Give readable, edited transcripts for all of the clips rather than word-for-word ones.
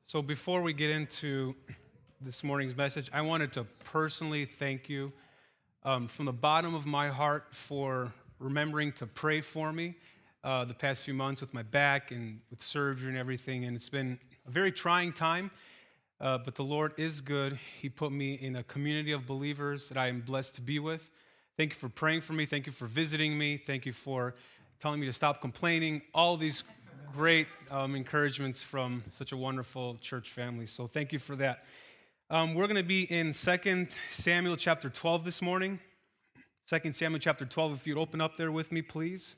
So before we get into this morning's message, I wanted to personally thank you from the bottom of my heart for remembering to pray for me the past few months with my back and with surgery and everything. And it's been a very trying time, but the Lord is good. He put me in a community of believers that I am blessed to be with. Thank you for praying for me. Thank you for visiting me. Thank you for telling me to stop complaining. All these great encouragements from such a wonderful church family. So thank you for that. We're going to be in 2 Samuel chapter 12 this morning. 2 Samuel chapter 12, if you'd open up there with me, please.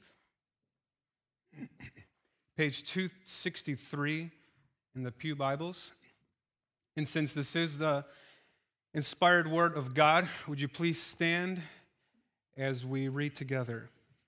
Page 263 in the Pew Bibles. And since this is the inspired word of God, would you please stand as we read together?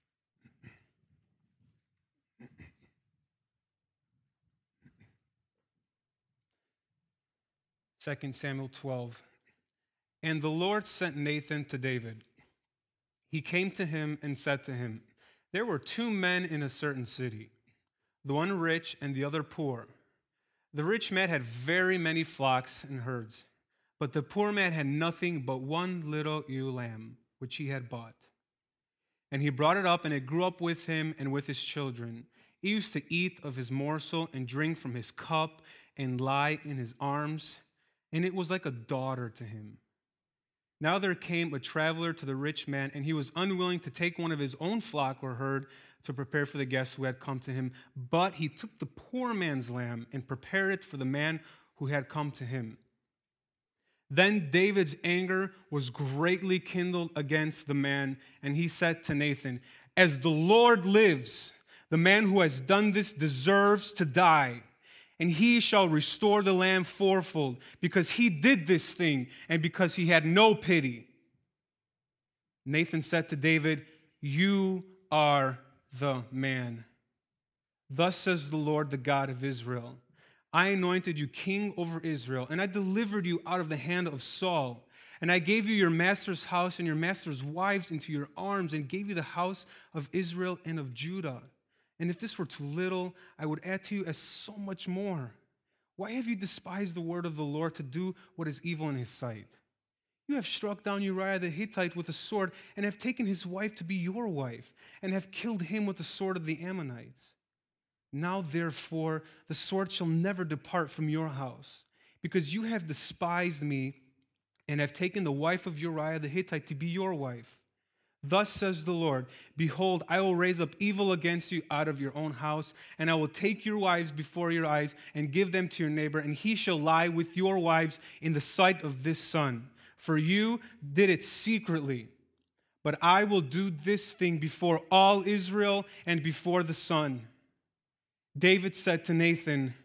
2 Samuel 12. And the Lord sent Nathan to David. He came to him and said to him, there were two men in a certain city, the one rich and the other poor. The rich man had very many flocks and herds, but the poor man had nothing but one little ewe lamb, which he had bought. And he brought it up, and it grew up with him and with his children. He used to eat of his morsel and drink from his cup and lie in his arms, and it was like a daughter to him. Now there came a traveler to the rich man, and he was unwilling to take one of his own flock or herd to prepare for the guests who had come to him. But he took the poor man's lamb and prepared it for the man who had come to him. Then David's anger was greatly kindled against the man, and he said to Nathan, as the Lord lives, the man who has done this deserves to die. And he shall restore the lamb fourfold, because he did this thing and because he had no pity. Nathan said to David, you are the man. Thus says the Lord, the God of Israel, I anointed you king over Israel, and I delivered you out of the hand of Saul. And I gave you your master's house and your master's wives into your arms, and gave you the house of Israel and of Judah. And if this were too little, I would add to you as so much more. Why have you despised the word of the Lord to do what is evil in his sight? You have struck down Uriah the Hittite with a sword, and have taken his wife to be your wife, and have killed him with the sword of the Ammonites. Now therefore, the sword shall never depart from your house, because you have despised me, and have taken the wife of Uriah the Hittite to be your wife. Thus says the Lord, behold, I will raise up evil against you out of your own house, and I will take your wives before your eyes and give them to your neighbor, and he shall lie with your wives in the sight of this sun. For you did it secretly, but I will do this thing before all Israel and before the sun. David said to Nathan,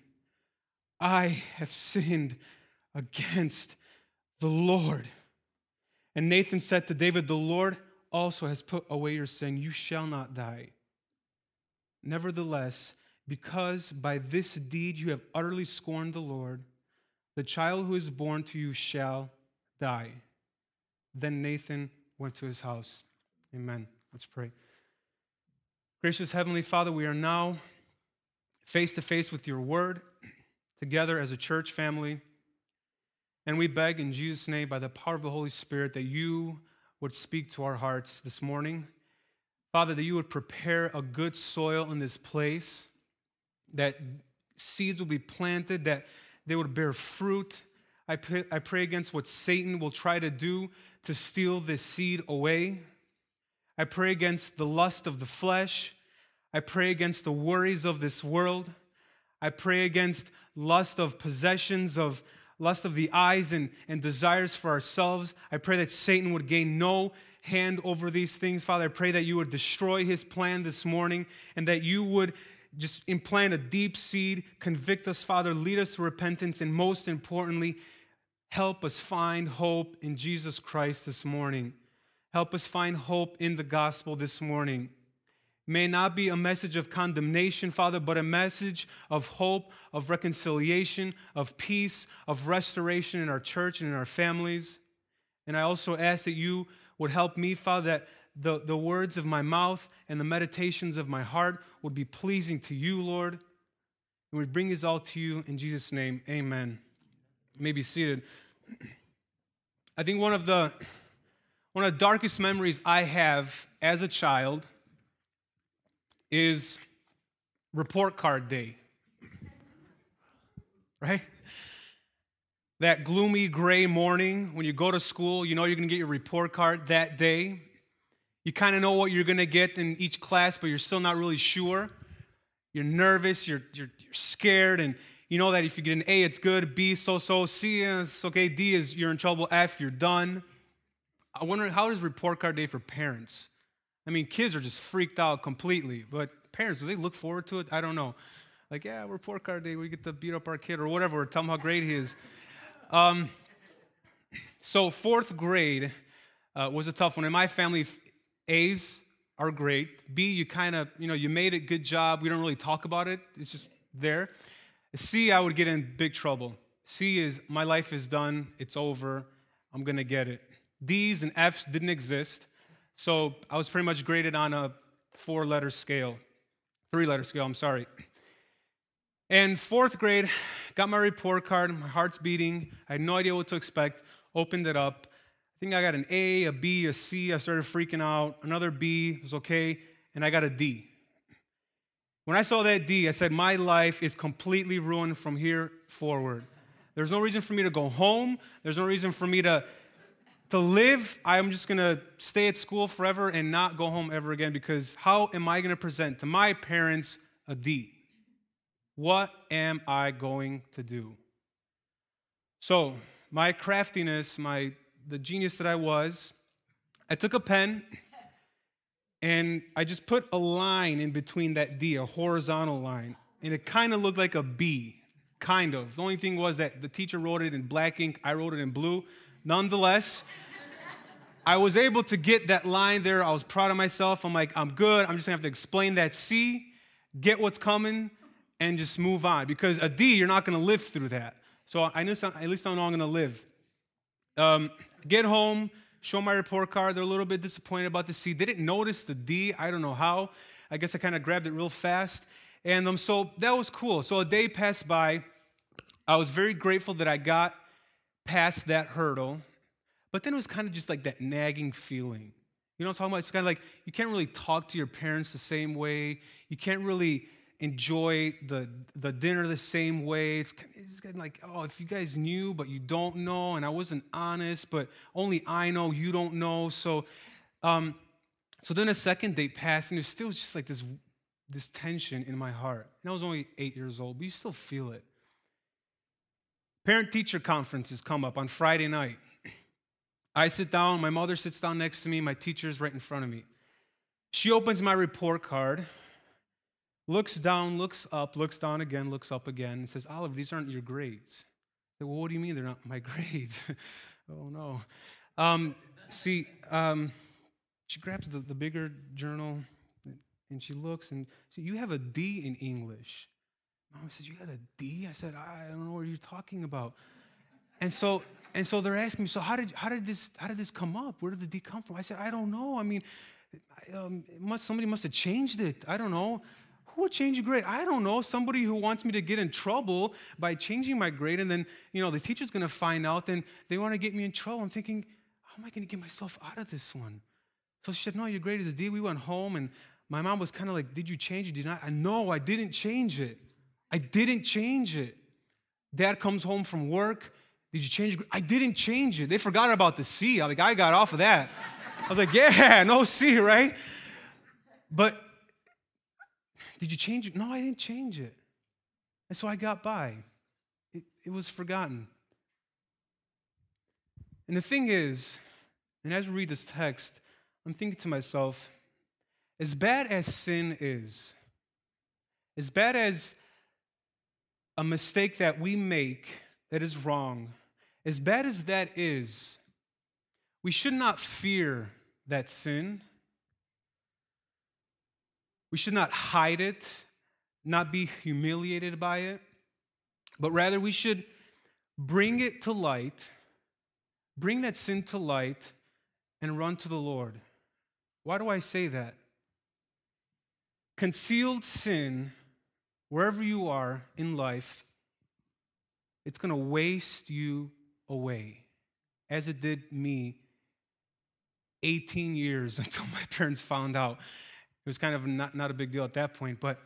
I have sinned against the Lord. And Nathan said to David, the Lord also has put away your sin. You shall not die. Nevertheless, because by this deed you have utterly scorned the Lord, the child who is born to you shall die. Then Nathan went to his house. Amen. Let's pray. Gracious Heavenly Father, we are now face to face with your word, together as a church family. And we beg in Jesus' name, by the power of the Holy Spirit, that you would speak to our hearts this morning. Father, that you would prepare a good soil in this place, that seeds will be planted, that they would bear fruit. I pray against what Satan will try to do to steal this seed away. I pray against the lust of the flesh. I pray against the worries of this world. I pray against lust of possessions, of lust of the eyes and desires for ourselves. I pray that Satan would gain no hand over these things. Father, I pray that you would destroy his plan this morning, and that you would just implant a deep seed, convict us, Father, lead us to repentance, and most importantly, help us find hope in Jesus Christ this morning. Help us find hope in the gospel this morning. May not be a message of condemnation, Father, but a message of hope, of reconciliation, of peace, of restoration in our church and in our families. And I also ask that you would help me, Father, that the words of my mouth and the meditations of my heart would be pleasing to you, Lord. And we bring these all to you in Jesus' name. Amen. You may be seated. I think one of the darkest memories I have as a child is report card day. Right? That gloomy gray morning when you go to school, you know you're going to get your report card that day. You kind of know what you're going to get in each class, but you're still not really sure. You're nervous, you're scared, and you know that if you get an A, it's good, B, so-so, C, it's okay, D is you're in trouble, F, you're done. I wonder, how is report card day for parents? I mean, kids are just freaked out completely, but parents, do they look forward to it? I don't know. Like, yeah, report card day, we get to beat up our kid or whatever, or tell him how great he is. So fourth grade was a tough one. In my family, A's are great. B, you kind of, you made it, good job. We don't really talk about it. It's just there. C, I would get in big trouble. C is, my life is done. It's over. I'm going to get it. D's and F's didn't exist. So I was pretty much graded on a 3-letter scale, I'm sorry. And fourth grade, got my report card, my heart's beating. I had no idea what to expect. Opened it up. I think I got an A, a B, a C. I started freaking out. Another B was okay. And I got a D. When I saw that D, I said, my life is completely ruined from here forward. There's no reason for me to go home. There's no reason for me to live. I'm just going to stay at school forever and not go home ever again, because how am I going to present to my parents a D? What am I going to do? So my craftiness, the genius that I was, I took a pen and I just put a line in between that D, a horizontal line, and it kind of looked like a B, kind of. The only thing was that the teacher wrote it in black ink, I wrote it in blue. Nonetheless, I was able to get that line there. I was proud of myself. I'm like, I'm good. I'm just going to have to explain that C, get what's coming, and just move on. Because a D, you're not going to live through that. So at least I know I'm going to live. Get home, show my report card. They're a little bit disappointed about the C. They didn't notice the D. I don't know how. I guess I kind of grabbed it real fast. And so that was cool. So a day passed by. I was very grateful that I got past that hurdle. But then it was kind of just like that nagging feeling. You know what I'm talking about? It's kind of like you can't really talk to your parents the same way. You can't really enjoy the dinner the same way. It's kind of like, oh, if you guys knew, but you don't know, and I wasn't honest, but only I know, you don't know. So then a second date passed, and there's still just like this tension in my heart. And I was only 8 years old, but you still feel it. Parent-teacher conferences come up on Friday night. I sit down, my mother sits down next to me, my teacher's right in front of me. She opens my report card, looks down, looks up, looks down again, looks up again, and says, Oliver, these aren't your grades. I said, well, what do you mean they're not my grades? Oh, no. She grabs the bigger journal, and she looks, and she said, you have a D in English. Mom says, you got a D? I said, I don't know what you're talking about. And so they're asking me, so how did this come up? Where did the D come from? I said, I don't know. I mean, somebody must have changed it. I don't know. Who would change a grade? I don't know. Somebody who wants me to get in trouble by changing my grade, and then, the teacher's going to find out, and they want to get me in trouble. I'm thinking, how am I going to get myself out of this one? So she said, no, your grade is a D. We went home, and my mom was kind of like, did you change it? Did you not? No, I didn't change it. I didn't change it. Dad comes home from work. Did you change it? I didn't change it. They forgot about the C. I got off of that. I was like, yeah, no C, right? But did you change it? No, I didn't change it. And so I got by. It was forgotten. And the thing is, and as we read this text, I'm thinking to myself, as bad as sin is, as bad as a mistake that we make that is wrong, as bad as that is, we should not fear that sin. We should not hide it, not be humiliated by it, but rather we should bring it to light, bring that sin to light, and run to the Lord. Why do I say that? Concealed sin wherever you are in life, it's going to waste you away, as it did me 18 years until my parents found out. It was kind of not a big deal at that point, but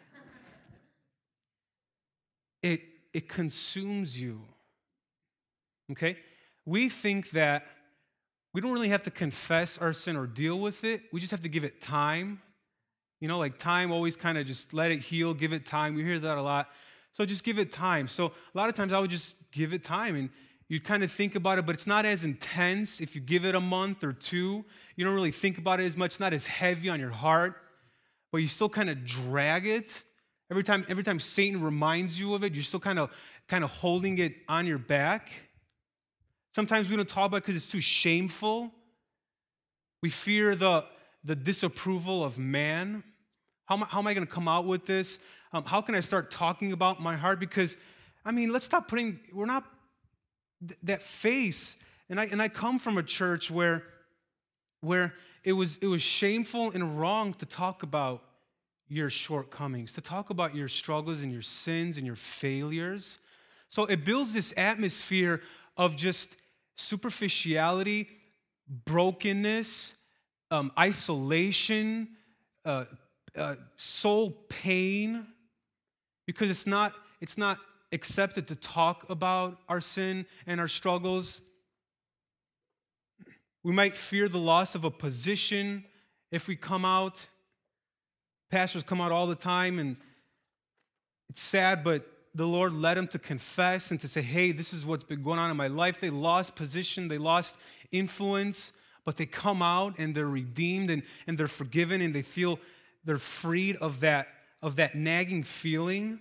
it consumes you, okay? We think that we don't really have to confess our sin or deal with it. We just have to give it time. Like time, always kind of just let it heal, give it time. We hear that a lot. So just give it time. So a lot of times I would just give it time, and you kind of think about it, but it's not as intense if you give it a month or two. You don't really think about it as much. It's not as heavy on your heart, but you still kind of drag it. Every time Satan reminds you of it, you're still kind of holding it on your back. Sometimes we don't talk about it because it's too shameful. We fear the disapproval of man. How am I going to come out with this? How can I start talking about my heart? Because, let's stop we're not that face. And I come from a church where it was shameful and wrong to talk about your shortcomings, to talk about your struggles and your sins and your failures. So it builds this atmosphere of just superficiality, brokenness, isolation, soul pain, because it's not accepted to talk about our sin and our struggles. We might fear the loss of a position if we come out. Pastors come out all the time, and it's sad, but the Lord led them to confess and to say, hey, this is what's been going on in my life. They lost position, they lost influence, but they come out and they're redeemed and they're forgiven, and they feel they're freed of that nagging feeling.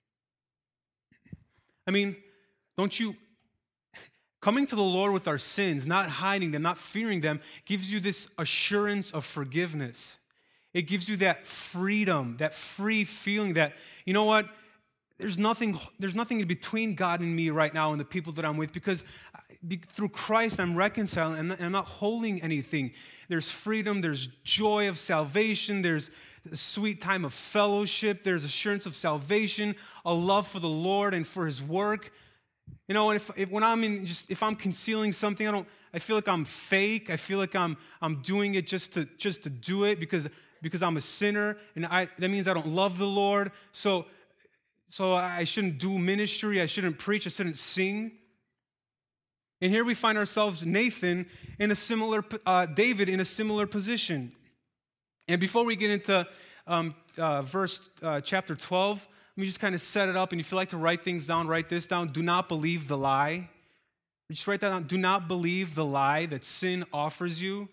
Coming to the Lord with our sins, not hiding them, not fearing them, gives you this assurance of forgiveness. It gives you that freedom, that free feeling that, you know what, there's nothing in between God and me right now and the people that I'm with, because through Christ I'm reconciled and I'm not holding anything. There's freedom, there's joy of salvation, there's a sweet time of fellowship, there's assurance of salvation, a love for the Lord and for His work. And if I'm concealing something, I feel like I'm fake. I feel like I'm doing it just to do it because I'm a sinner, and that means I don't love the Lord. So I shouldn't do ministry. I shouldn't preach. I shouldn't sing. And here we find ourselves, David in a similar position. And before we get into chapter 12, let me just kind of set it up. And if you like to write things down, write this down. Do not believe the lie. Just write that down. Do not believe the lie that sin offers you.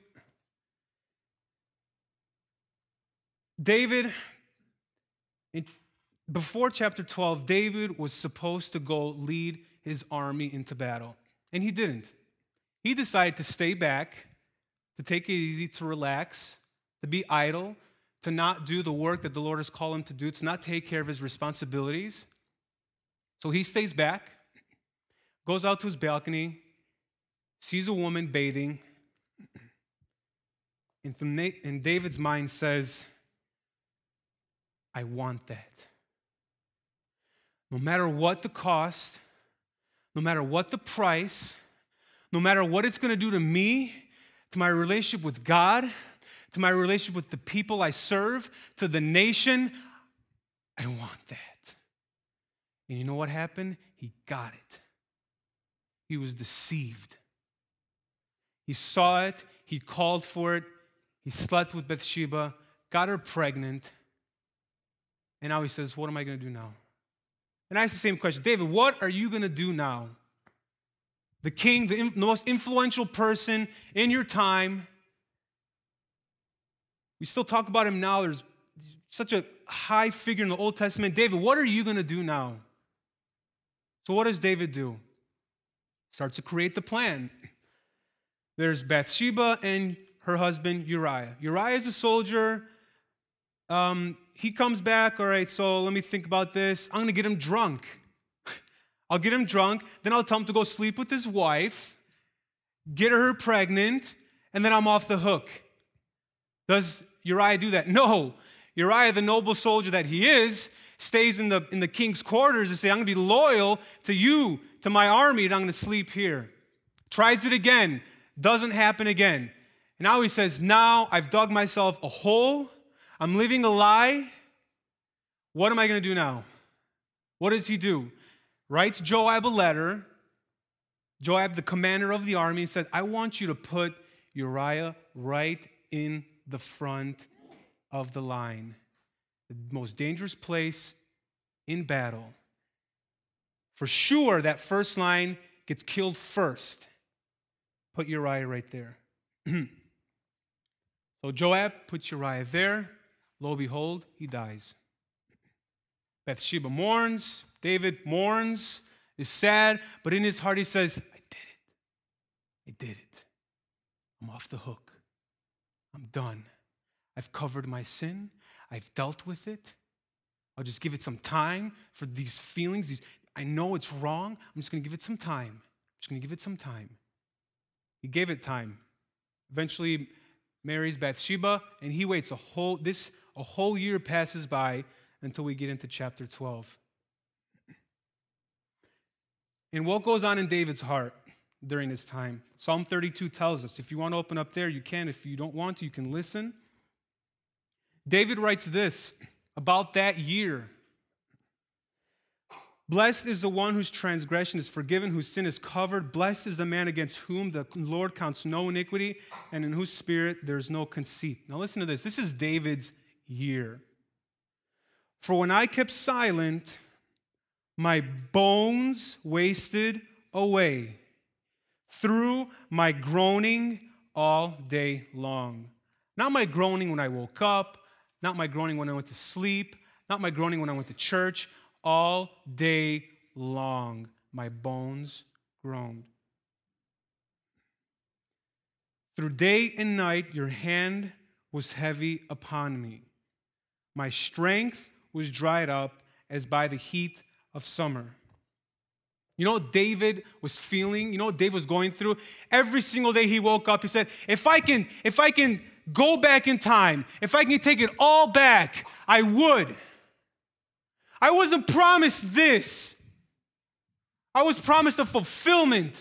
David, before chapter 12, David was supposed to go lead his army into battle, and he didn't. He decided to stay back, to take it easy, to relax, to be idle, to not do the work that the Lord has called him to do, to not take care of his responsibilities. So he stays back, goes out to his balcony, sees a woman bathing, and David's mind says, I want that. No matter what the cost, no matter what the price, no matter what it's going to do to me, to my relationship with God, to my relationship with the people I serve, to the nation, I want that. And you know what happened? He got it. He was deceived. He saw it, he called for it, he slept with Bathsheba, got her pregnant, and now he says, what am I going to do now? And I ask the same question, David, what are you going to do now? The king, the most influential person in your time. We still talk about him now. There's such a high figure in the Old Testament. David, what are you going to do now? So what does David do? Starts to create the plan. There's Bathsheba and her husband Uriah. Uriah is a soldier. He comes back, all right, so let me think about this. I'm going to get him drunk. I'll get him drunk, then I'll tell him to go sleep with his wife, get her pregnant, and then I'm off the hook. Does Uriah do that? No. Uriah, the noble soldier that he is, stays in the king's quarters and say, I'm going to be loyal to you, to my army, and I'm going to sleep here. Tries it again. Doesn't happen again. And now he says, now I've dug myself a hole. I'm living a lie. What am I going to do now? What does he do? Writes Joab a letter. Joab, the commander of the army, says, I want you to put Uriah right in the front of the line. The most dangerous place in battle. For sure, that first line gets killed first. Put Uriah right there. So Joab puts Uriah there. Lo and behold, he dies. Bathsheba mourns. David mourns, is sad, but in his heart he says, I did it. I'm off the hook. I'm done. I've covered my sin. I've dealt with it. I'll just give it some time for these feelings. I know it's wrong. I'm just going to give it some time. He gave it time. Eventually marries Bathsheba, and he waits a whole year passes by until we get into chapter 12. And what goes on in David's heart during this time? Psalm 32 tells us. If you want to open up there, you can. If you don't want to, you can listen. David writes this about that year. Blessed is the one whose transgression is forgiven, whose sin is covered. Blessed is the man against whom the Lord counts no iniquity, and in whose spirit there is no conceit. Now listen to this. This is David's year. For when I kept silent, my bones wasted away through my groaning all day long. Not my groaning when I woke up, not my groaning when I went to sleep, not my groaning when I went to church. All day long, my bones groaned. Through day and night, your hand was heavy upon me. My strength was dried up as by the heat of summer. You know what David was feeling? You know what David was going through? Every single day he woke up, he said, if I can go back in time, if I can take it all back, I would. I wasn't promised this. I was promised a fulfillment.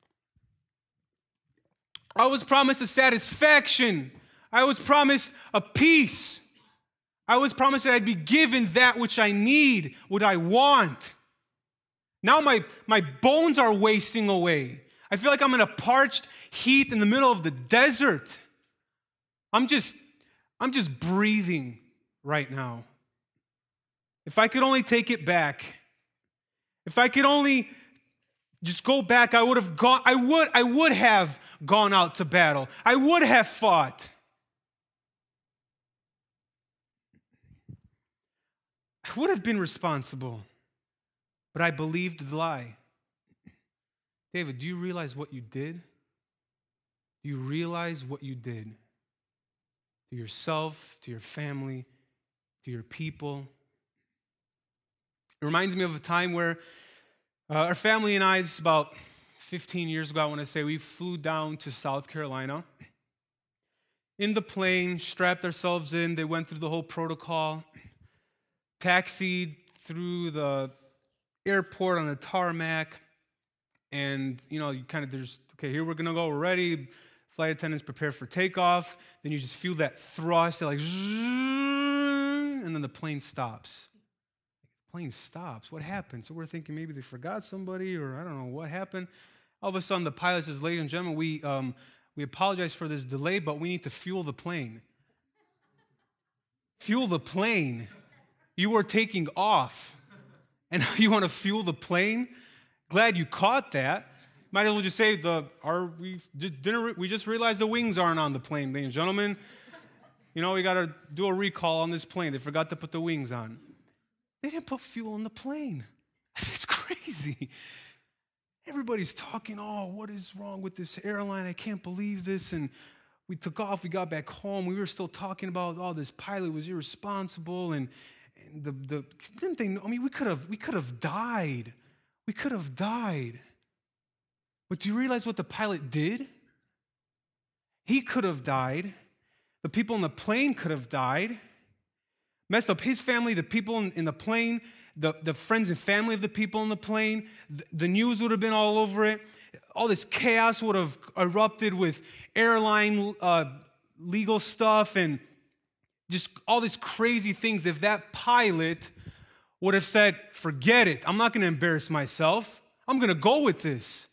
I was promised a satisfaction. I was promised a peace. I was promised that I'd be given that which I need, what I want. Now my bones are wasting away. I feel like I'm in a parched heat in the middle of the desert. I'm just breathing right now. If I could only take it back. If I could only just go back, I would have gone out to battle. I would have fought. I would have been responsible. But I believed the lie. David, do you realize what you did? Do you realize what you did to yourself, to your family, to your people? It reminds me of a time where our family and I, this is about 15 years ago, I want to say, we flew down to South Carolina. In the plane, strapped ourselves in. They went through the whole protocol, taxied through the airport on the tarmac, and you kind of here we're gonna go, we're ready. Flight attendants prepare for takeoff. Then you just feel that thrust, they're like, and then the plane stops. Plane stops. What happened? So we're thinking maybe they forgot somebody, or I don't know what happened. All of a sudden, the pilot says, "Ladies and gentlemen, we apologize for this delay, but we need to fuel the plane." Fuel the plane. You were taking off, and now you want to fuel the plane? Glad you caught that. Might as well just say we just realized the wings aren't on the plane, ladies and gentlemen. We got to do a recall on this plane. They forgot to put the wings on. They didn't put fuel in the plane. It's crazy. Everybody's talking, what is wrong with this airline? I can't believe this. And we took off. We got back home. We were still talking about, this pilot was irresponsible. And didn't they know? I mean, we could have died. We could have died. But do you realize what the pilot did? He could have died. The people on the plane could have died. Messed up his family, the people in the plane, the friends and family of the people in the plane. The news would have been all over it. All this chaos would have erupted with airline legal stuff and just all these crazy things. If that pilot would have said, forget it, I'm not going to embarrass myself. I'm going to go with this.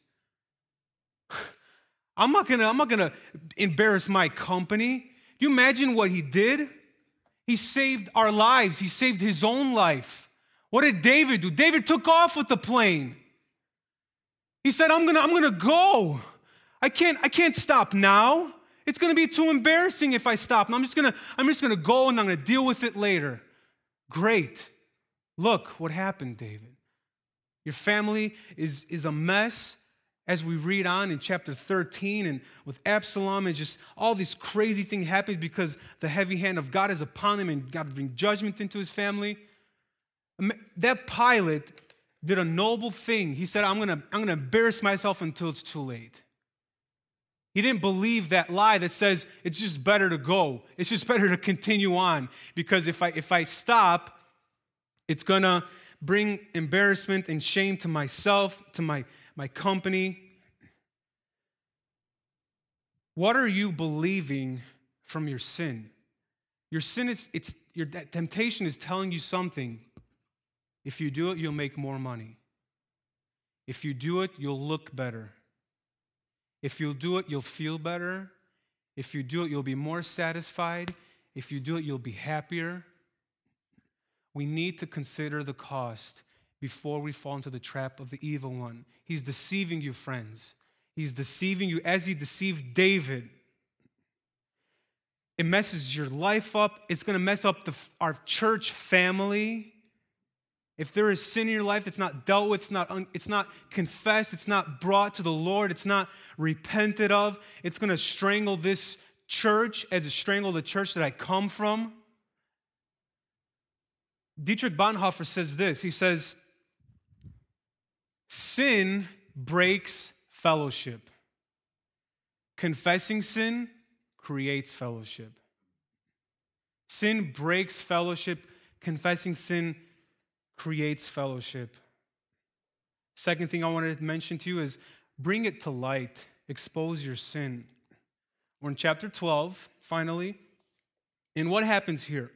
I'm not gonna embarrass my company. You imagine what he did? He saved our lives. He saved his own life. What did David do? David took off with the plane. He said, I'm gonna go. I can't stop now. It's gonna be too embarrassing if I stop. I'm just gonna go and I'm gonna deal with it later. Great. Look what happened, David. Your family is a mess. As we read on in chapter 13 and with Absalom and just all these crazy things happen because the heavy hand of God is upon him and God will bring judgment into his family. That pilot did a noble thing. He said, I'm gonna embarrass myself until it's too late. He didn't believe that lie that says it's just better to go. It's just better to continue on because if I stop, it's gonna bring embarrassment and shame to myself, to my company. What are you believing from your sin? Your sin your temptation is telling you something. If you do it, you'll make more money. If you do it, you'll look better. If you'll do it, you'll feel better. If you do it, you'll be more satisfied. If you do it, you'll be happier. We need to consider the cost before we fall into the trap of the evil one. He's deceiving you, friends. He's deceiving you as he deceived David. It messes your life up. It's going to mess up our church family. If there is sin in your life that's not dealt with, it's not confessed, it's not brought to the Lord, it's not repented of, it's going to strangle this church as it strangled the church that I come from. Dietrich Bonhoeffer says this. He says, sin breaks fellowship. Confessing sin creates fellowship. Sin breaks fellowship. Confessing sin creates fellowship. Second thing I wanted to mention to you is bring it to light. Expose your sin. We're in chapter 12, finally. And what happens here?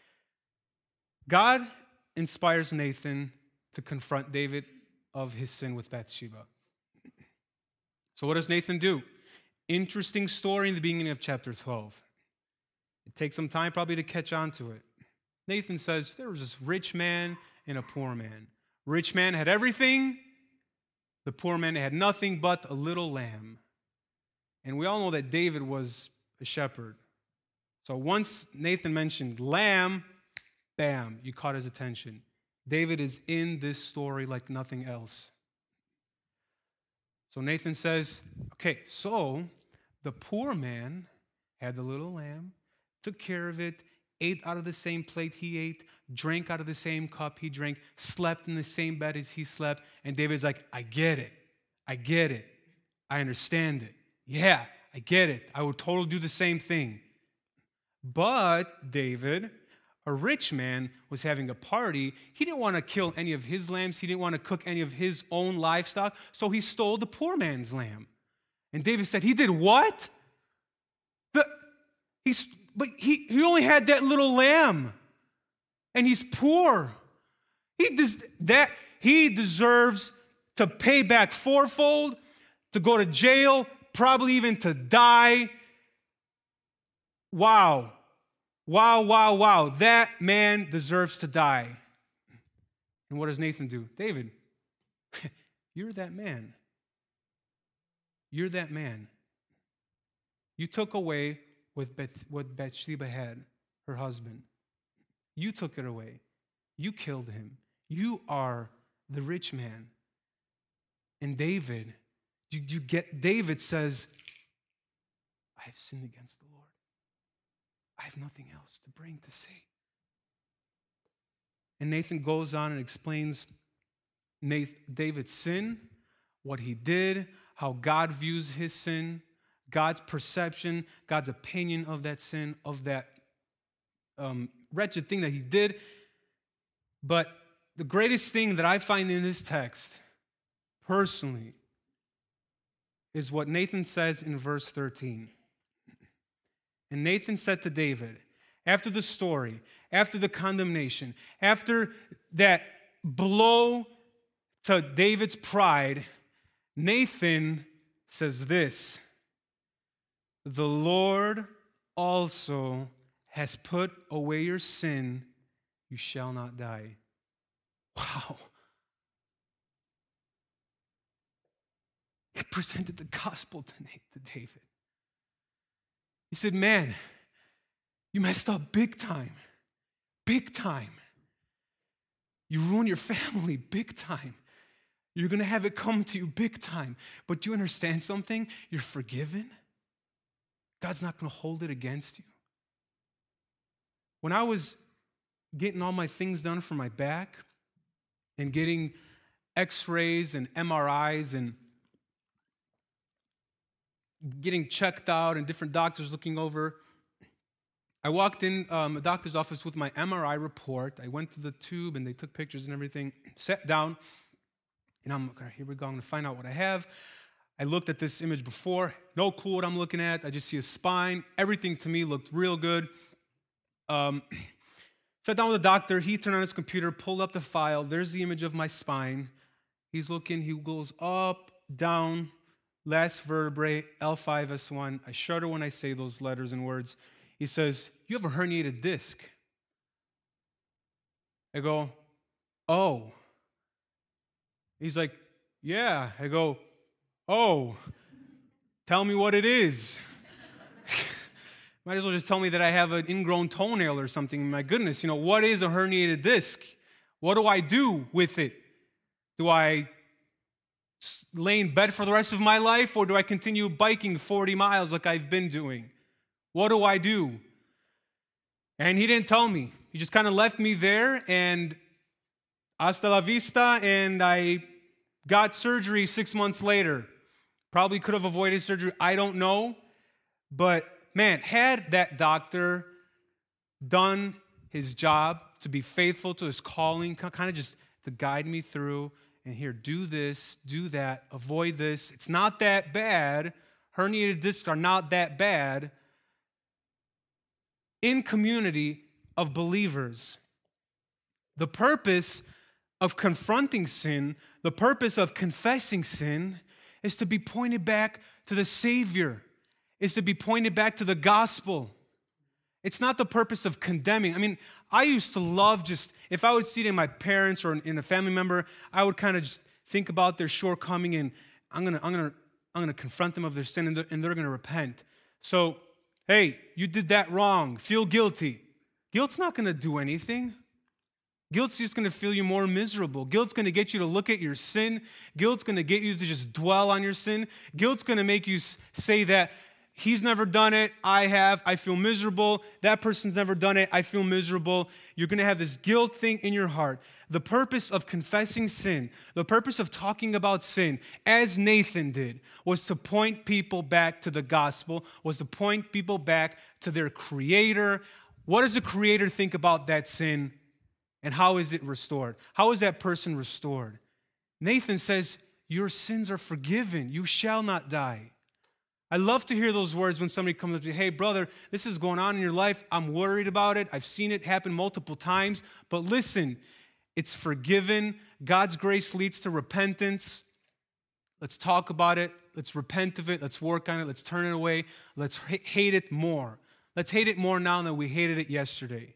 God inspires Nathan to confront David of his sin with Bathsheba. So what does Nathan do? Interesting story in the beginning of chapter 12. It takes some time probably to catch on to it. Nathan says, there was this rich man and a poor man. Rich man had everything. The poor man had nothing but a little lamb. And we all know that David was a shepherd. So once Nathan mentioned lamb, bam, you caught his attention. David is in this story like nothing else. So Nathan says, okay, so the poor man had the little lamb, took care of it, ate out of the same plate he ate, drank out of the same cup he drank, slept in the same bed as he slept. And David's like, I get it. I understand it. Yeah, I get it. I would totally do the same thing. But David, a rich man, was having a party. He didn't want to kill any of his lambs. He didn't want to cook any of his own livestock. So he stole the poor man's lamb. And David said, he did what? He only had that little lamb. And he's poor. He deserves to pay back fourfold, to go to jail, probably even to die. Wow. That man deserves to die. And what does Nathan do? David, you're that man. You're that man. You took away what Bathsheba had, her husband. You took it away. You killed him. You are the rich man. And David, David says, I have sinned against the Lord. I have nothing else to bring to say. And Nathan goes on and explains David's sin, what he did, how God views his sin, God's perception, God's opinion of that sin, of that wretched thing that he did. But the greatest thing that I find in this text, personally, is what Nathan says in verse 13. And Nathan said to David, after the story, after the condemnation, after that blow to David's pride, Nathan says this, the Lord also has put away your sin, you shall not die. Wow. He presented the gospel to David. He said, man, you messed up big time. Big time. You ruined your family big time. You're going to have it come to you big time. But do you understand something? You're forgiven. God's not going to hold it against you. When I was getting all my things done for my back and getting x-rays and MRIs and getting checked out and different doctors looking over, I walked in a doctor's office with my MRI report. I went to the tube and they took pictures and everything, sat down, and I'm okay, here we go, I'm going to find out what I have. I looked at this image before, no clue what I'm looking at. I just see a spine. Everything to me looked real good. Sat down with the doctor. He turned on his computer, pulled up the file. There's the image of my spine. He's looking. He goes up, down, last vertebrae, L5S1. I shudder when I say those letters and words. He says, you have a herniated disc. I go, oh. He's like, yeah. I go, oh, tell me what it is. Might as well just tell me that I have an ingrown toenail or something. My goodness, what is a herniated disc? What do I do with it? Do I lay in bed for the rest of my life, or do I continue biking 40 miles like I've been doing? What do I do? And he didn't tell me. He just kind of left me there, and hasta la vista, and I got surgery 6 months later. Probably could have avoided surgery. I don't know. But man, had that doctor done his job to be faithful to his calling, kind of just to guide me through, and here, do this, do that, avoid this. It's not that bad. Herniated discs are not that bad. In community of believers, the purpose of confronting sin, the purpose of confessing sin, is to be pointed back to the Savior, is to be pointed back to the gospel. It's not the purpose of condemning. I mean, I used to love just, if I would see it in my parents or in a family member, I would kind of just think about their shortcoming, and I'm gonna confront them of their sin, and they're gonna repent. So, hey, you did that wrong. Feel guilty. Guilt's not gonna do anything. Guilt's just going to feel you more miserable. Guilt's going to get you to look at your sin. Guilt's going to get you to just dwell on your sin. Guilt's going to make you say that he's never done it, I have, I feel miserable. That person's never done it, I feel miserable. You're going to have this guilt thing in your heart. The purpose of confessing sin, the purpose of talking about sin, as Nathan did, was to point people back to the gospel, was to point people back to their Creator. What does the Creator think about that sin? And how is it restored? How is that person restored? Nathan says, your sins are forgiven. You shall not die. I love to hear those words when somebody comes up to me, hey, brother, this is going on in your life. I'm worried about it. I've seen it happen multiple times. But listen, it's forgiven. God's grace leads to repentance. Let's talk about it. Let's repent of it. Let's work on it. Let's turn it away. Let's hate it more. Let's hate it more now than we hated it yesterday.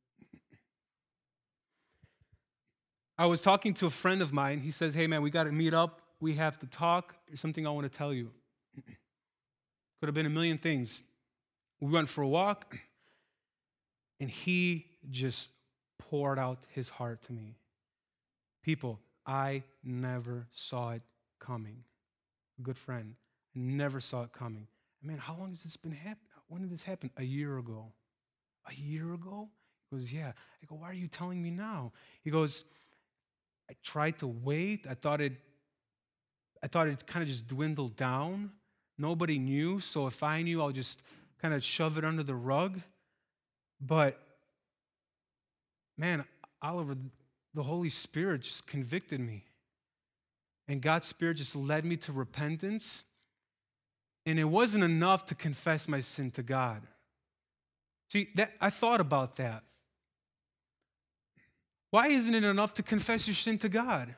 I was talking to a friend of mine. He says, hey, man, we got to meet up. We have to talk. There's something I want to tell you. Could have been a million things. We went for a walk, and he just poured out his heart to me. People, I never saw it coming. A good friend. I never saw it coming. Man, how long has this been happening? When did this happen? A year ago. A year ago? He goes, yeah. I go, why are you telling me now? He goes, I tried to wait. I thought it kind of just dwindled down. Nobody knew, so if I knew, I'll just kind of shove it under the rug. But man, Oliver, the Holy Spirit just convicted me. And God's Spirit just led me to repentance. And it wasn't enough to confess my sin to God. See, I thought about that. Why isn't it enough to confess your sin to God?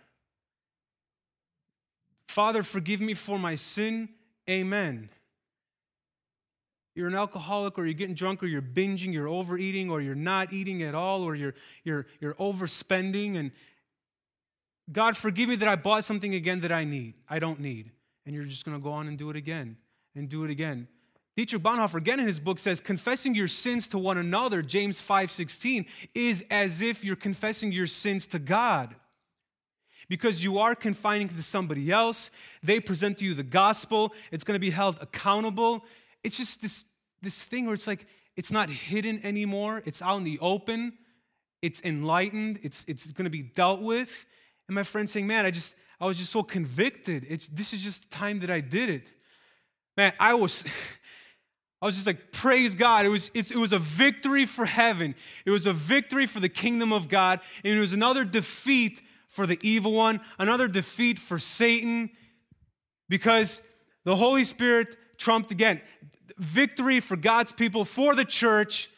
Father, forgive me for my sin. Amen. You're an alcoholic, or you're getting drunk, or you're binging, you're overeating, or you're not eating at all, or you're overspending, and God, forgive me that I bought something again that I don't need. And you're just going to go on and do it again and do it again. Dietrich Bonhoeffer, again in his book, says, confessing your sins to one another, James 5:16, is as if you're confessing your sins to God. Because you are confining to somebody else. They present to you the gospel. It's going to be held accountable. It's just this thing where it's like, it's not hidden anymore. It's out in the open. It's enlightened. It's going to be dealt with. And my friend saying, man, I was just so convicted. This is just the time that I did it. Man, I was just like, praise God. It was a victory for heaven. It was a victory for the kingdom of God. And it was another defeat for the evil one, another defeat for Satan, because the Holy Spirit trumped again. Victory for God's people, for the church,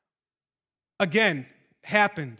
again, happened.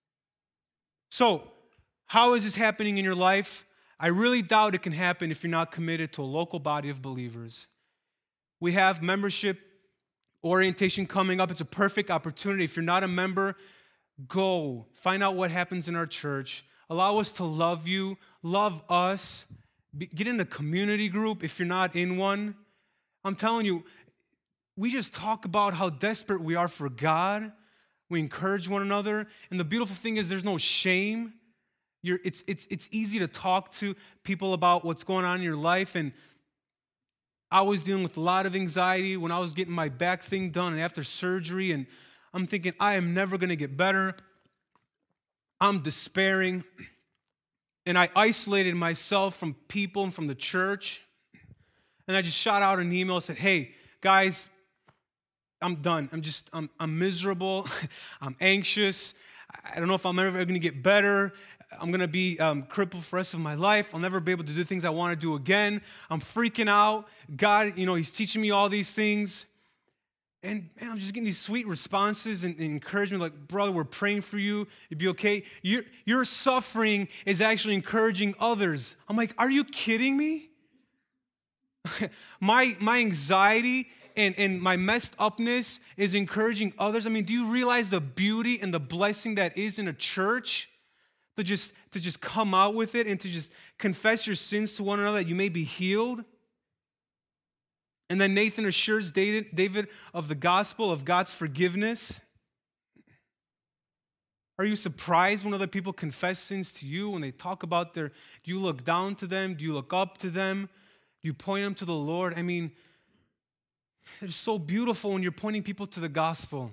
So, how is this happening in your life? I really doubt it can happen if you're not committed to a local body of believers. We have membership orientation coming up. It's a perfect opportunity. If you're not a member, go. Find out what happens in our church. Allow us to love you. Love us. Get in a community group if you're not in one. I'm telling you, we just talk about how desperate we are for God. We encourage one another. And the beautiful thing is there's no shame. It's easy to talk to people about what's going on in your life. And I was dealing with a lot of anxiety when I was getting my back thing done and after surgery. And I'm thinking, I am never going to get better. I'm despairing. And I isolated myself from people and from the church. And I just shot out an email and said, hey, guys, I'm done. I'm miserable. I'm anxious. I don't know if I'm ever going to get better. I'm going to be crippled for the rest of my life. I'll never be able to do things I want to do again. I'm freaking out. God, He's teaching me all these things. And man, I'm just getting these sweet responses and encouragement like, brother, we're praying for you. It'd be okay. Your suffering is actually encouraging others. I'm like, are you kidding me? My anxiety and my messed upness is encouraging others. I mean, do you realize the beauty and the blessing that is in a church? To just come out with it and to just confess your sins to one another that you may be healed. And then Nathan assures David of the gospel of God's forgiveness. Are you surprised when other people confess sins to you, when they talk about do you look down to them? Do you look up to them? Do you point them to the Lord? I mean, it's so beautiful when you're pointing people to the gospel.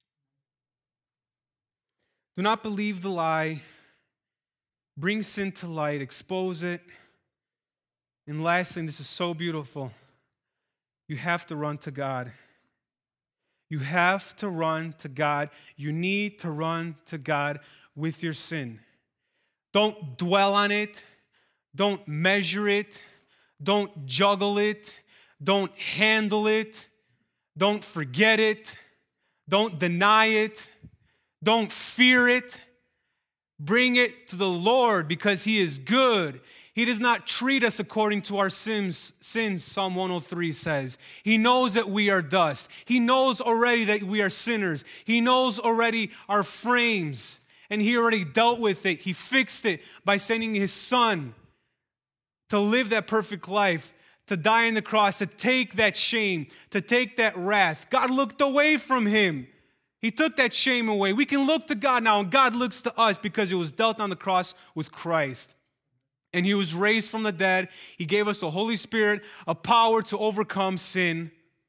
Do not believe the lie. Bring sin to light, expose it. And lastly, and this is so beautiful, you have to run to God. You have to run to God. You need to run to God with your sin. Don't dwell on it. Don't measure it. Don't juggle it. Don't handle it. Don't forget it. Don't deny it. Don't fear it. Bring it to the Lord because He is good. He does not treat us according to our sins, Psalm 103 says. He knows that we are dust. He knows already that we are sinners. He knows already our frames, and He already dealt with it. He fixed it by sending His Son to live that perfect life, to die on the cross, to take that shame, to take that wrath. God looked away from Him. He took that shame away. We can look to God now, and God looks to us because it was dealt on the cross with Christ. And He was raised from the dead. He gave us the Holy Spirit, a power to overcome sin.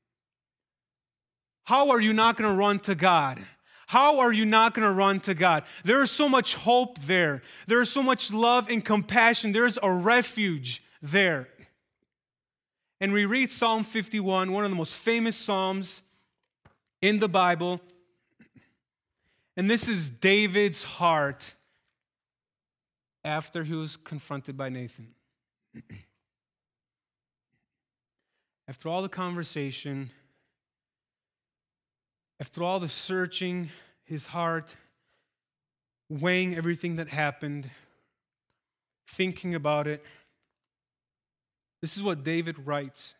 How are you not going to run to God? How are you not going to run to God? There is so much hope there. There is so much love and compassion. There is a refuge there. And we read Psalm 51, one of the most famous Psalms in the Bible. And this is David's heart after he was confronted by Nathan. After all the conversation, after all the searching his heart, weighing everything that happened, thinking about it, this is what David writes.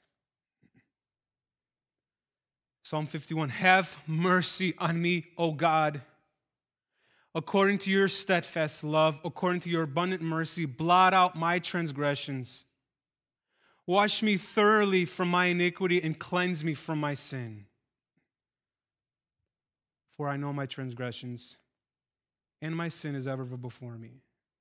Psalm 51, have mercy on me, O God. According to your steadfast love, according to your abundant mercy, blot out my transgressions. Wash me thoroughly from my iniquity and cleanse me from my sin. For I know my transgressions, and my sin is ever before me.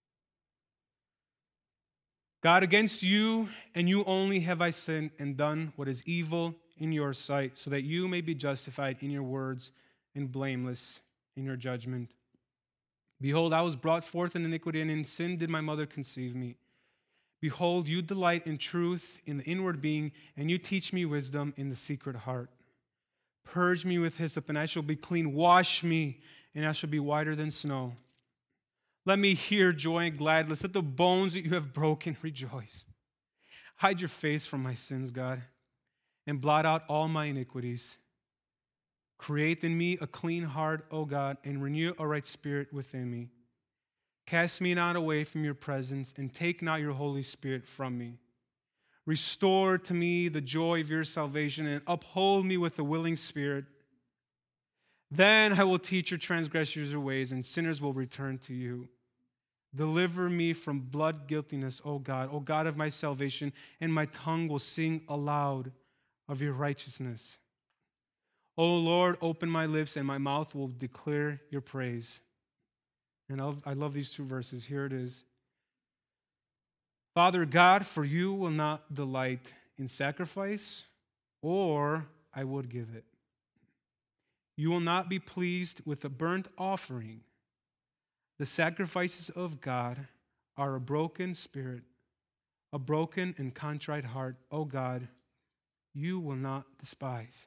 God, against you and you only have I sinned and done what is evil in your sight, so that you may be justified in your words and blameless in your judgment. Behold, I was brought forth in iniquity, and in sin did my mother conceive me. Behold, you delight in truth in the inward being, and you teach me wisdom in the secret heart. Purge me with hyssop, and I shall be clean. Wash me, and I shall be whiter than snow. Let me hear joy and gladness. Let the bones that you have broken rejoice. Hide your face from my sins, God, and blot out all my iniquities. Create in me a clean heart, O God, and renew a right spirit within me. Cast me not away from your presence, and take not your Holy Spirit from me. Restore to me the joy of your salvation, and uphold me with a willing spirit. Then I will teach your transgressors your ways, and sinners will return to you. Deliver me from blood guiltiness, O God of my salvation, and my tongue will sing aloud of your righteousness. O Lord, open my lips, and my mouth will declare your praise. And I love these two verses. Here it is. Father God, for you will not delight in sacrifice, or I would give it. You will not be pleased with a burnt offering. The sacrifices of God are a broken spirit, a broken and contrite heart. O God, you will not despise.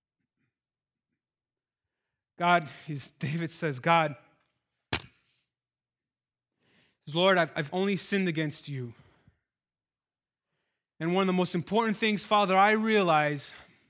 God, David says, God, Lord, I've only sinned against you. And one of the most important things, Father, I realize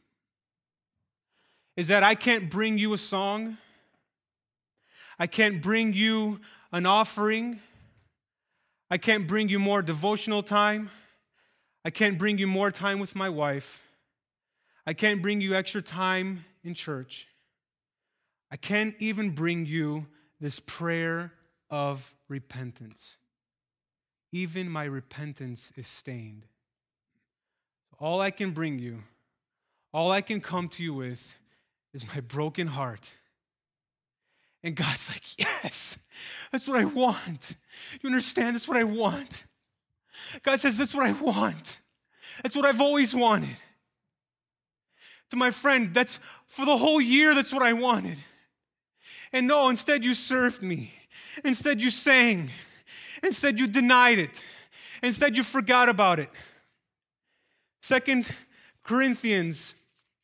is that I can't bring you a song. I can't bring you an offering. I can't bring you more devotional time. I can't bring you more time with my wife. I can't bring you extra time in church. I can't even bring you this prayer of repentance. Even my repentance is stained. All I can bring you, all I can come to you with is my broken heart. And God's like, yes, that's what I want. You understand? That's what I want. God says, that's what I want. That's what I've always wanted. To my friend, that's for the whole year, that's what I wanted. And no, instead you served me. Instead you sang. Instead you denied it. Instead you forgot about it. 2 Corinthians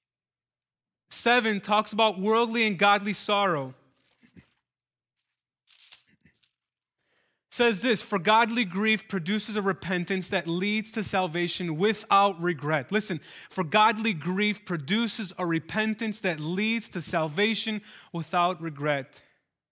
7 talks about worldly and godly sorrow. Says this, for godly grief produces a repentance that leads to salvation without regret. Listen, for godly grief produces a repentance that leads to salvation without regret.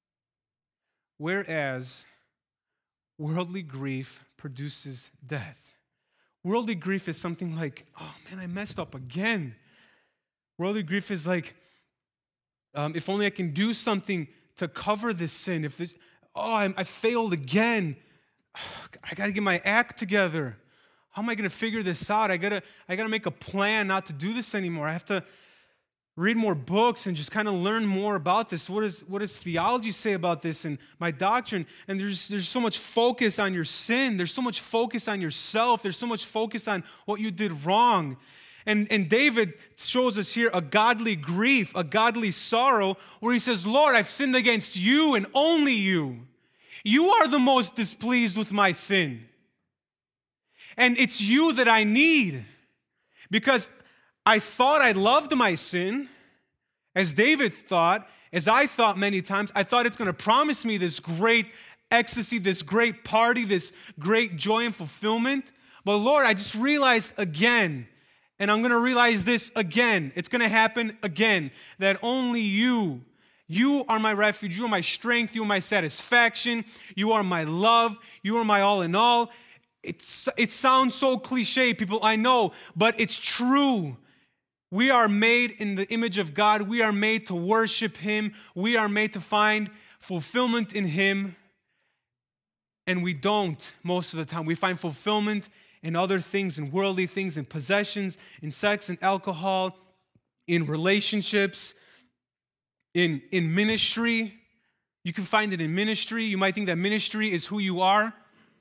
Whereas worldly grief produces death. Worldly grief is something like, oh man, I messed up again. Worldly grief is like, if only I can do something to cover this sin. If this, I failed again. I got to get my act together. How am I going to figure this out? I got to make a plan not to do this anymore. I have to read more books and just kind of learn more about this. What does theology say about this and my doctrine? And there's so much focus on your sin. There's so much focus on yourself. There's so much focus on what you did wrong. And David shows us here a godly grief, a godly sorrow, where he says, Lord, I've sinned against you and only you. You are the most displeased with my sin. And it's you that I need. Because I thought I loved my sin, as David thought, as I thought many times. I thought it's going to promise me this great ecstasy, this great party, this great joy and fulfillment. But Lord, I just realized again, and I'm going to realize this again, it's going to happen again, that only you are my refuge, you are my strength, you are my satisfaction, you are my love, you are my all in all. It sounds so cliche, people, I know, but it's true. We are made in the image of God. We are made to worship Him. We are made to find fulfillment in Him. And we don't most of the time. We find fulfillment in other things, in worldly things, in possessions, in sex and alcohol, in relationships, in ministry. You can find it in ministry. You might think that ministry is who you are.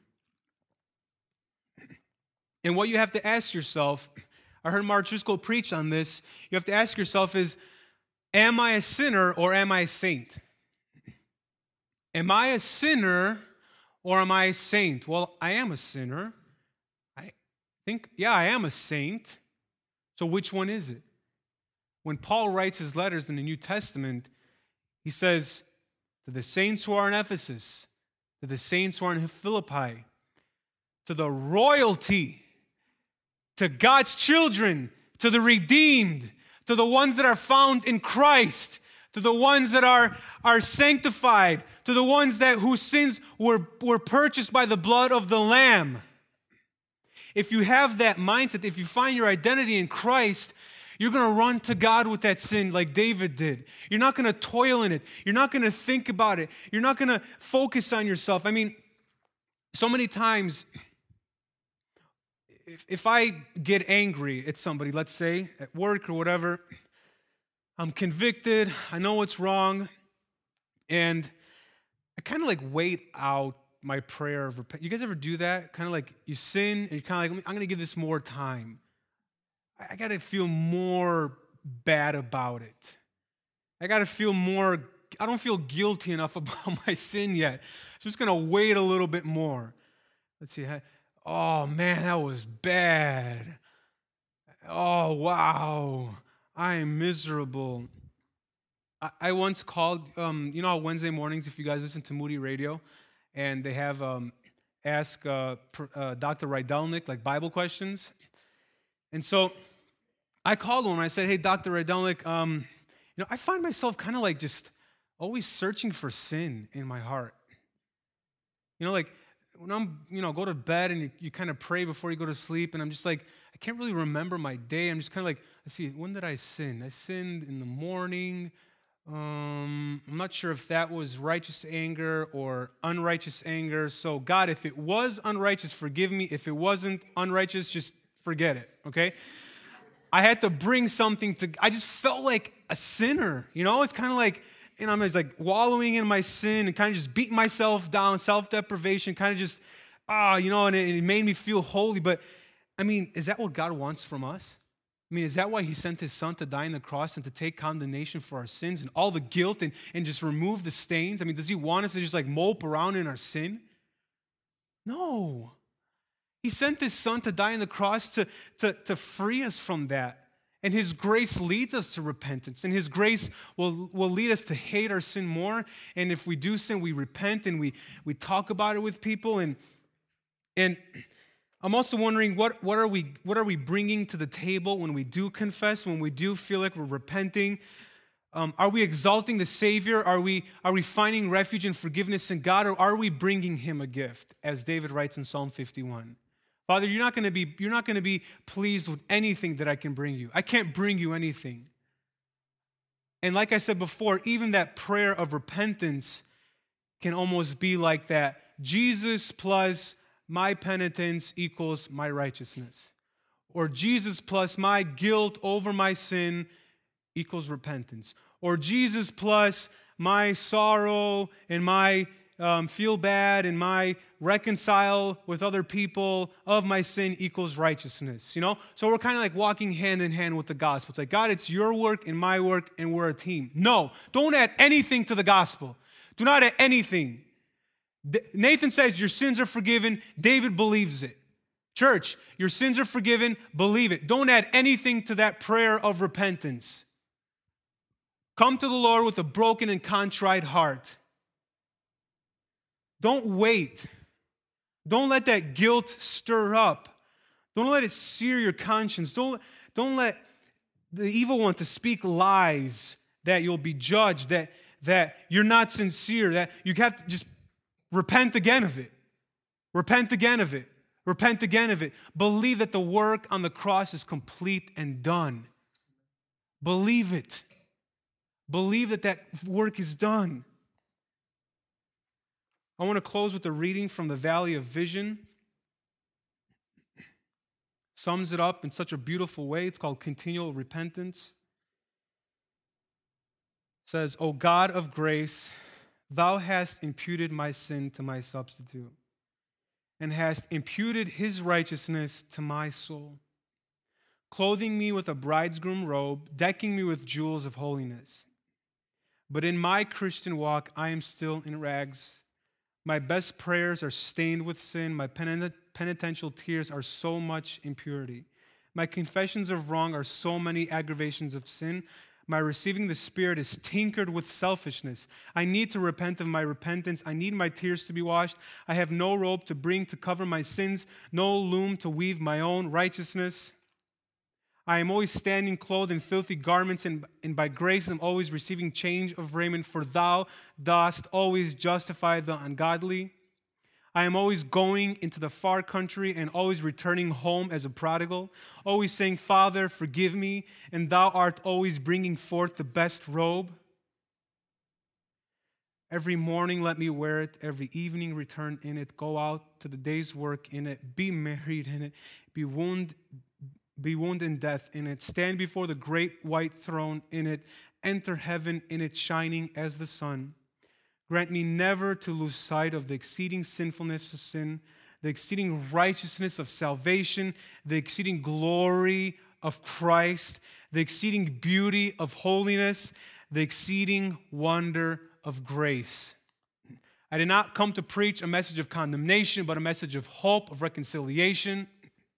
And what you have to ask yourself, I heard Mark Driscoll preach on this, you have to ask yourself is, am I a sinner or am I a saint? Am I a sinner or am I a saint? Well, I am a sinner. I am a saint. So which one is it? When Paul writes his letters in the New Testament, he says, to the saints who are in Ephesus, to the saints who are in Philippi, to the royalty, to God's children, to the redeemed, to the ones that are found in Christ, to the ones that are sanctified, to the ones whose sins were purchased by the blood of the Lamb. If you have that mindset, if you find your identity in Christ, you're going to run to God with that sin like David did. You're not going to toil in it. You're not going to think about it. You're not going to focus on yourself. I mean, so many times, if I get angry at somebody, let's say, at work or whatever, I'm convicted, I know what's wrong, and I kind of like wait out my prayer of repentance. You guys ever do that? Kind of like you sin, and you're kind of like, I'm going to give this more time. I got to feel more bad about it. I got to feel more, I don't feel guilty enough about my sin yet. So I'm just going to wait a little bit more. Let's see. Oh, man, that was bad. Oh, wow. I am miserable. I once called, you know how Wednesday mornings, if you guys listen to Moody Radio, and they have Ask Dr. Rydelnik, like Bible questions. And so I called him and I said, hey, Dr. Rydelnik, I find myself kind of like just always searching for sin in my heart. Like when I'm, go to bed and you kind of pray before you go to sleep, and I'm just like, I can't really remember my day. I'm just kind of like, I see, when did I sin? I sinned in the morning. I'm not sure if that was righteous anger or unrighteous anger. So God, if it was unrighteous, forgive me. If it wasn't unrighteous, just forget it, okay? I had to bring something I just felt like a sinner, It's kind of like, I'm just like wallowing in my sin and kind of just beating myself down, self-deprivation, kind of just, and it made me feel holy. But, is that what God wants from us? Is that why He sent His Son to die on the cross and to take condemnation for our sins and all the guilt and just remove the stains? Does He want us to just like mope around in our sin? No. He sent His Son to die on the cross to free us from that. And His grace leads us to repentance. And His grace will lead us to hate our sin more. And if we do sin, we repent and we talk about it with people. And I'm also wondering, what are we bringing to the table when we do confess, when we do feel like we're repenting? Are we exalting the Savior? Are we finding refuge and forgiveness in God? Or are we bringing Him a gift, as David writes in Psalm 51? Father, you're not going to be pleased with anything that I can bring you. I can't bring you anything. And like I said before, even that prayer of repentance can almost be like that. Jesus plus my penitence equals my righteousness. Or Jesus plus my guilt over my sin equals repentance. Or Jesus plus my sorrow and my feel bad and my reconcile with other people of my sin equals righteousness, So we're kind of like walking hand in hand with the gospel. It's like, God, it's your work and my work, and we're a team. No, don't add anything to the gospel. Do not add anything. Nathan says your sins are forgiven. David believes it. Church, your sins are forgiven. Believe it. Don't add anything to that prayer of repentance. Come to the Lord with a broken and contrite heart. Don't wait. Don't let that guilt stir up. Don't let it sear your conscience. Don't let the evil one to speak lies that you'll be judged, that you're not sincere, that you have to just repent again of it. Repent again of it. Repent again of it. Believe that the work on the cross is complete and done. Believe it. Believe that work is done. I want to close with a reading from the Valley of Vision. Sums it up in such a beautiful way. It's called Continual Repentance. It says, O God of grace, thou hast imputed my sin to my substitute, and hast imputed his righteousness to my soul, clothing me with a bridegroom robe, decking me with jewels of holiness. But in my Christian walk, I am still in rags. My best prayers are stained with sin. My penitential tears are so much impurity. My confessions of wrong are so many aggravations of sin. My receiving the Spirit is tinkered with selfishness. I need to repent of my repentance. I need my tears to be washed. I have no robe to bring to cover my sins, no loom to weave my own righteousness. I am always standing clothed in filthy garments, and by grace am always receiving change of raiment, for thou dost always justify the ungodly. I am always going into the far country and always returning home as a prodigal, always saying, Father, forgive me, and thou art always bringing forth the best robe. Every morning let me wear it, every evening return in it, go out to the day's work in it, be married in it, be wounded in death in it, stand before the great white throne in it, enter heaven in it, shining as the sun. Grant me never to lose sight of the exceeding sinfulness of sin, the exceeding righteousness of salvation, the exceeding glory of Christ, the exceeding beauty of holiness, the exceeding wonder of grace. I did not come to preach a message of condemnation, but a message of hope, of reconciliation.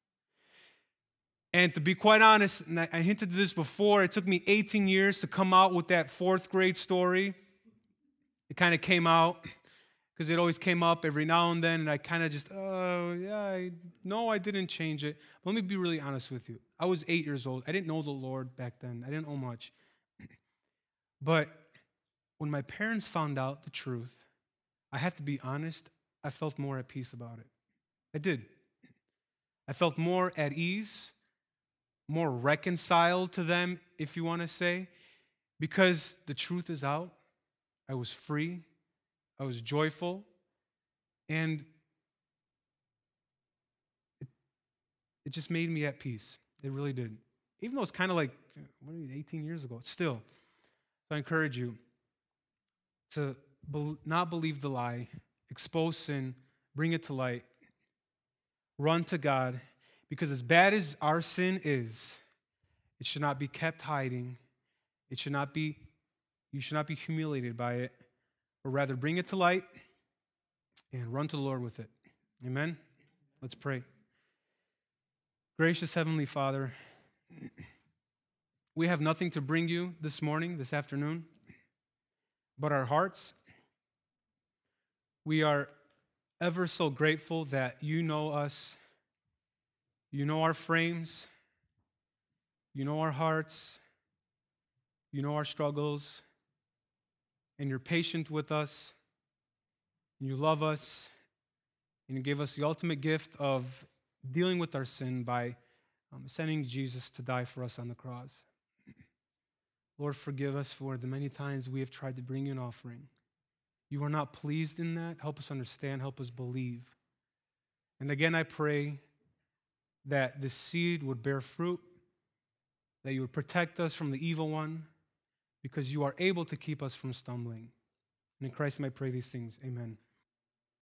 And to be quite honest, and I hinted to this before, it took me 18 years to come out with that fourth grade story. It kind of came out because it always came up every now and then, and I kind of just, I didn't change it. Let me be really honest with you. I was 8 years old. I didn't know the Lord back then. I didn't know much. But when my parents found out the truth, I have to be honest, I felt more at peace about it. I did. I felt more at ease, more reconciled to them, if you want to say, because the truth is out. I was free, I was joyful, and it just made me at peace. It really did. Even though it's kind of like, 18 years ago, still. So I encourage you to not believe the lie, expose sin, bring it to light, run to God, because as bad as our sin is, it should not be kept hiding. You should not be humiliated by it, but rather bring it to light and run to the Lord with it. Amen? Let's pray. Gracious Heavenly Father, we have nothing to bring you this morning, this afternoon, but our hearts. We are ever so grateful that you know us, you know our frames, you know our hearts, you know our struggles, and you're patient with us, and you love us, and you give us the ultimate gift of dealing with our sin by sending Jesus to die for us on the cross. Lord, forgive us for the many times we have tried to bring you an offering. You are not pleased in that. Help us understand, help us believe. And again, I pray that this seed would bear fruit, that you would protect us from the evil one, because you are able to keep us from stumbling. And in Christ I pray these things. Amen.